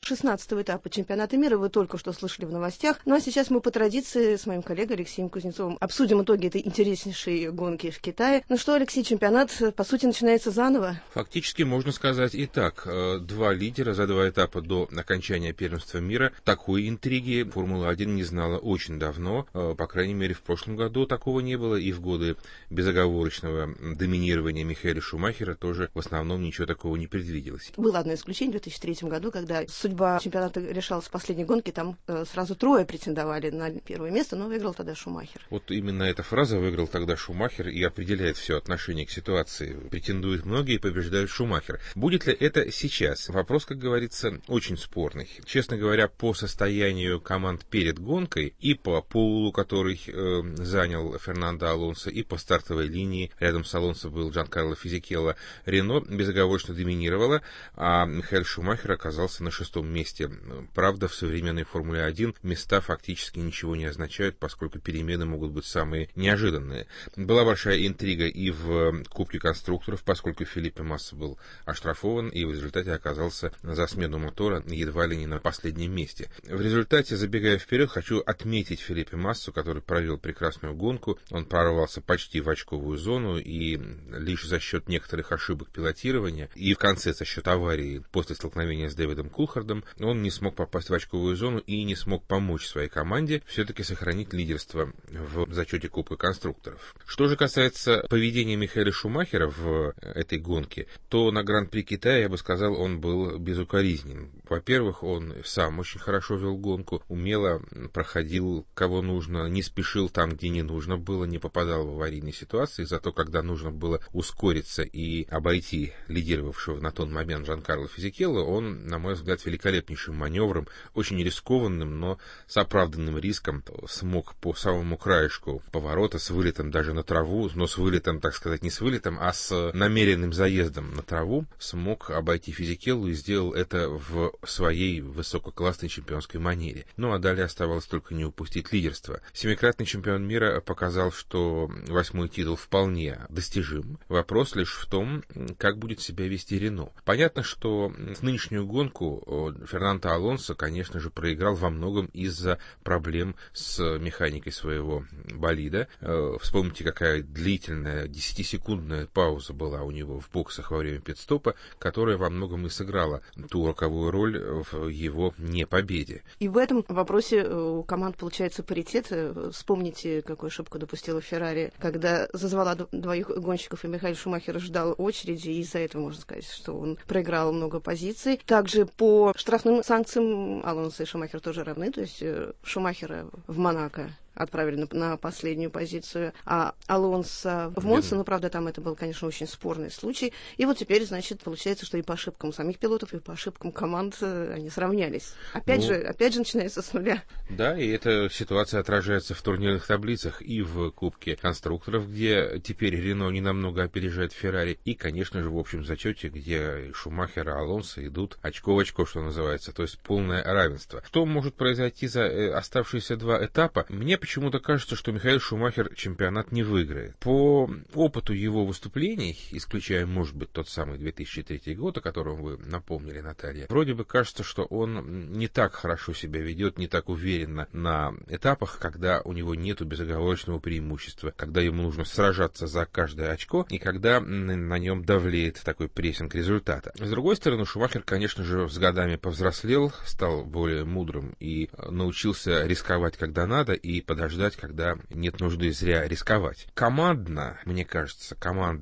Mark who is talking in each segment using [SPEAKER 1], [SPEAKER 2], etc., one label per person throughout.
[SPEAKER 1] 16-го этапа чемпионата мира. Вы только что слышали в новостях. Ну а сейчас мы по традиции с моим коллегой Алексеем Кузнецовым обсудим итоги этой интереснейшей гонки в Китае. Ну что, Алексей, чемпионат, по сути, начинается заново.
[SPEAKER 2] Фактически можно сказать и так. Два лидера за два этапа до окончания первенства мира. Такой интриги Формула-1 не знала очень давно. По крайней мере, в прошлом году такого не было. И в годы безоговорочного доминирования Михаэля Шумахера тоже в основном ничего такого не предвиделось.
[SPEAKER 1] Было одно исключение в 2003 году, когда судьба чемпионата решалась в последней гонке. Там сразу трое претендовали на первое место, но выиграл тогда Шумахер.
[SPEAKER 2] Вот именно эта фраза «выиграл тогда Шумахер» и определяет все отношение к ситуации. Претендуют многие, побеждают Шумахер. Будет ли это сейчас? Вопрос, как говорится, очень спорный. Честно говоря, по состоянию команд перед гонкой и по полу, который занял Фернандо Алонсо, и по стартовой линии, рядом с Алонсо был Джанкарло Физикелло, Рено безоговорочно доминировало, а Михаэль Шумахер оказался на 6-м месте. Правда, в современной Формуле-1 места фактически ничего не означают, поскольку перемены могут быть самые неожиданные. Была большая интрига и в Кубке конструкторов, поскольку Фелипе Масса был оштрафован и в результате оказался за смену мотора едва ли не на последнем месте. В результате, забегая вперед, хочу отметить Фелипе Массу, который провел прекрасную гонку. Он прорвался почти в очковую зону, и лишь за счет некоторых ошибок пилотирования и в конце за счет аварии после столкновения с Дэвидом Кулхардом он не смог попасть в очковую зону и не смог помочь своей команде все-таки сохранить лидерство в зачете Кубка конструкторов. Что же касается поведения Михаэля Шумахера в этой гонке, то на Гран-при Китая, я бы сказал, он был безукоризнен. Во-первых, он сам очень хорошо вел гонку, умело проходил кого нужно, не спешил там, где не нужно было, не попадал в аварийные ситуации, зато когда нужно было ускориться и обойти лидировавшего на тот момент Джанкарло Физикелло, он, на мой взгляд, великолепнейшим маневром, очень рискованным, но с оправданным риском смог по самому краешку поворота с вылетом даже на траву, но с вылетом, так сказать, не с вылетом, а с намеренным заездом на траву, смог обойти Физикелло и сделал это в своей высококлассной чемпионской манере. Ну а далее оставалось только не упустить лидерство. Семикратный чемпион мира показал, что 8-й титул вполне достижим. Вопрос лишь в том, как будет себя вести Рено. Понятно, что нынешнюю гонку Фернандо Алонсо, конечно же, проиграл во многом из-за проблем с механикой своего болида. Вспомните, какая длительная 10-секундная пауза была у него в боксах во время пит-стопа, которая во многом и сыграла ту роковую роль в его непобеде.
[SPEAKER 1] И в этом вопросе у команд получается паритет. Вспомните, какую ошибку допустила Феррари, когда зазвала двоих гонщиков, и Михаэль Шумахер ждал очереди, и из-за этого можно сказать, что он проиграл много позиций. Также по штрафным санкциям Алонсо и Шумахер тоже равны, то есть Шумахера в Монако отправили на последнюю позицию, а Алонсо в Монце, ну, правда, там это был, конечно, очень спорный случай. И вот теперь, значит, получается, что и по ошибкам самих пилотов, и по ошибкам команд они сравнялись. Опять же начинается с нуля.
[SPEAKER 2] Да, и эта ситуация отражается в турнирных таблицах и в Кубке конструкторов, где теперь Рено не намного опережает Феррари, и, конечно же, в общем зачете, где Шумахер и Алонсо идут очко в очко, что называется, то есть полное равенство. Что может произойти за оставшиеся два этапа? Мне почему-то кажется, что Михаэль Шумахер чемпионат не выиграет. По опыту его выступлений, исключая, может быть, тот самый 2003 год, о котором вы напомнили, Наталья, вроде бы кажется, что он не так хорошо себя ведет, не так уверенно на этапах, когда у него нету безоговорочного преимущества, когда ему нужно сражаться за каждое очко, и когда на нем давлеет такой прессинг результата. С другой стороны, Шумахер, конечно же, с годами повзрослел, стал более мудрым и научился рисковать, когда надо, и подождать, когда нет нужды зря рисковать. Командно, мне кажется,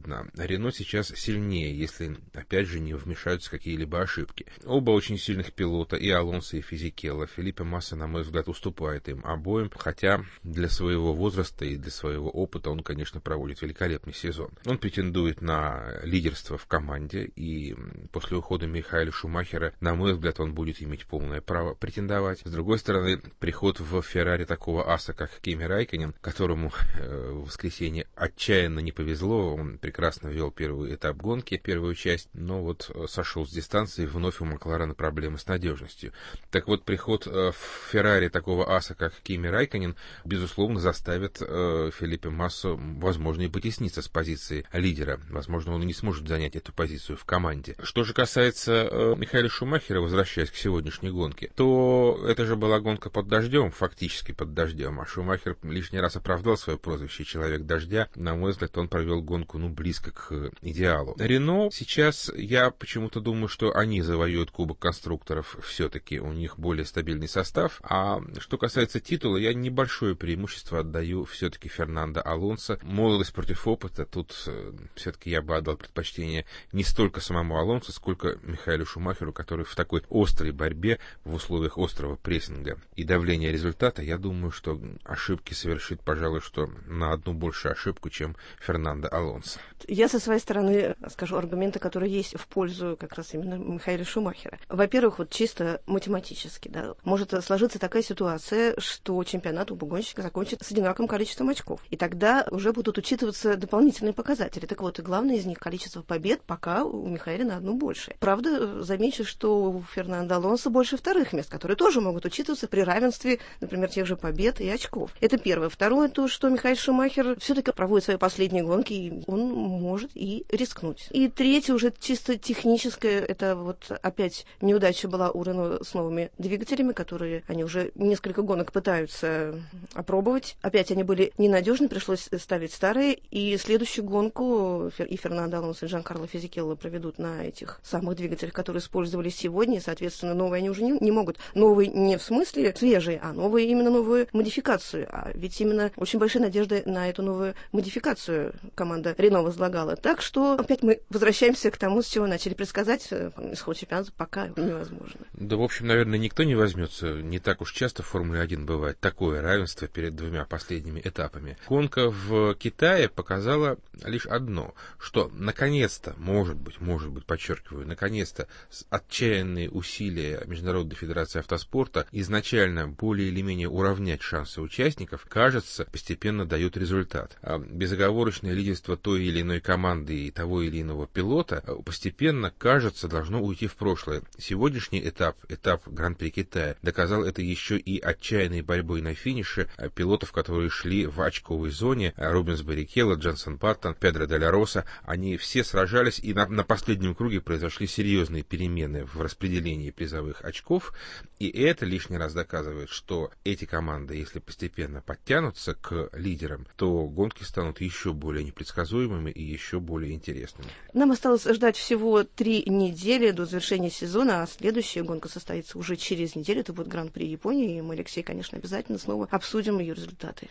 [SPEAKER 2] Рено сейчас сильнее, если, опять же, не вмешаются какие-либо ошибки. Оба очень сильных пилота, и Алонсо, и Физикелло. Фелипе Масса, на мой взгляд, уступает им обоим, хотя для своего возраста и для своего опыта он, конечно, проводит великолепный сезон. Он претендует на лидерство в команде, и после ухода Михаэля Шумахера, на мой взгляд, он будет иметь полное право претендовать. С другой стороны, приход в Феррари такого аса, как Кими Räikkönen, которому в воскресенье отчаянно не повезло. Он прекрасно вел первый этап гонки, первую часть, но вот сошел с дистанции, вновь у Макларена проблемы с надежностью. Так вот, приход в Феррари такого аса, как Кими Räikkönen, безусловно, заставит Фелипе Массу, возможно, и потесниться с позиции лидера. Возможно, он и не сможет занять эту позицию в команде. Что же касается Михаэля Шумахера, возвращаясь к сегодняшней гонке, то это же была гонка под дождем, фактически под дождем, а Шумахер лишний раз оправдал свое прозвище «Человек дождя». На мой взгляд, он провел гонку, близко к идеалу. Рено сейчас, я почему-то думаю, что они завоюют Кубок конструкторов, все-таки у них более стабильный состав. А что касается титула, я небольшое преимущество отдаю все-таки Фернандо Алонсо. Молодость против опыта, тут все-таки я бы отдал предпочтение не столько самому Алонсо, сколько Михаэлю Шумахеру, который в такой острой борьбе, в условиях острого прессинга и давления результата, я думаю, что ошибки совершит, пожалуй, что на одну большую ошибку, чем Фернандо Алонсо.
[SPEAKER 1] Я со своей стороны скажу аргументы, которые есть в пользу как раз именно Михаэля Шумахера. Во-первых, вот чисто математически, да, может сложиться такая ситуация, что чемпионат у гонщика закончится с одинаковым количеством очков. И тогда уже будут учитываться дополнительные показатели. Так вот, и главное из них количество побед пока у Михаэля на одну больше. Правда, замечу, что у Фернандо Алонсо больше вторых мест, которые тоже могут учитываться при равенстве, например, тех же побед и очков. Это первое. Второе, то, что Михаэль Шумахер все-таки проводит свои последние гонки, и он может и рискнуть. И третье, уже чисто техническое, это вот опять неудача была у Рено с новыми двигателями, которые они уже несколько гонок пытаются опробовать. Опять они были ненадежны, пришлось ставить старые, и следующую гонку и Фернандо Алонсо, и Джанкарло Физикелло проведут на этих самых двигателях, которые использовались сегодня, и, соответственно, новые они уже не могут. Новые не в смысле свежие, а новые именно новую модификацию. А ведь именно очень большие надежды на эту новую модификацию команда Рено возлагала. Так что опять мы возвращаемся к тому, с чего начали предсказать. Исход чемпионата пока невозможно.
[SPEAKER 2] Да, в общем, наверное, никто не возьмется. Не так уж часто в Формуле-1 бывает такое равенство перед двумя последними этапами. Гонка в Китае показала лишь одно, что наконец-то, может быть, подчеркиваю, наконец-то отчаянные усилия Международной Федерации Автоспорта изначально более или менее уравнять шансы участников, кажется, постепенно дают результат. А безоговорочное лидерство той или иной команды и того или иного пилота постепенно, кажется, должно уйти в прошлое. Сегодняшний этап Гран-при Китая, доказал это еще и отчаянной борьбой на финише пилотов, которые шли в очковой зоне. Рубенс Баррикелло, Дженсон Баттон, Педро де ла Роса, они все сражались, и на последнем круге произошли серьезные перемены в распределении призовых очков, и это лишний раз доказывает, что эти команды, если постепенно подтянутся к лидерам, то гонки станут еще более непредсказуемыми и еще более интересными.
[SPEAKER 1] Нам осталось ждать всего 3 недели до завершения сезона, а следующая гонка состоится уже через неделю. Это будет Гран-при Японии, и мы, Алексей, конечно, обязательно снова обсудим ее результаты.